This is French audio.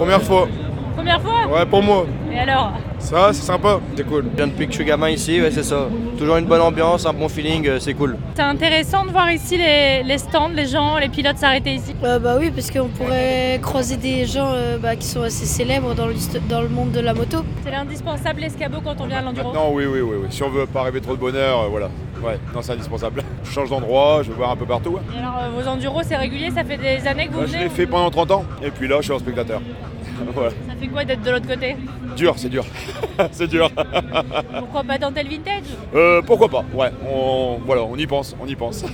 Première fois. Première fois? Ouais, pour moi. Et alors? Ça, c'est sympa. C'est cool. Je viens depuis que je suis gamin ici, ouais, c'est ça. Toujours une bonne ambiance, un bon feeling, c'est cool. C'est intéressant de voir ici les stands, les gens, les pilotes s'arrêter ici. Bah oui, parce qu'on pourrait croiser des gens qui sont assez célèbres dans le monde de la moto. C'est l'indispensable l'escabeau quand on vient à l'enduro. Non, oui. Si on veut pas rêver trop de bonheur, voilà. Ouais, non, c'est indispensable. Je change d'endroit, je vais voir un peu partout. Et alors, vos enduros, c'est régulier, ça fait des années que vous Je venez? l'ai fait pendant 30 ans, et puis là, je suis un spectateur. Voilà. Ça fait quoi d'être de l'autre côté? Dur, c'est dur. C'est dur. Pourquoi pas tenter le vintage? Pourquoi pas, ouais. On y pense.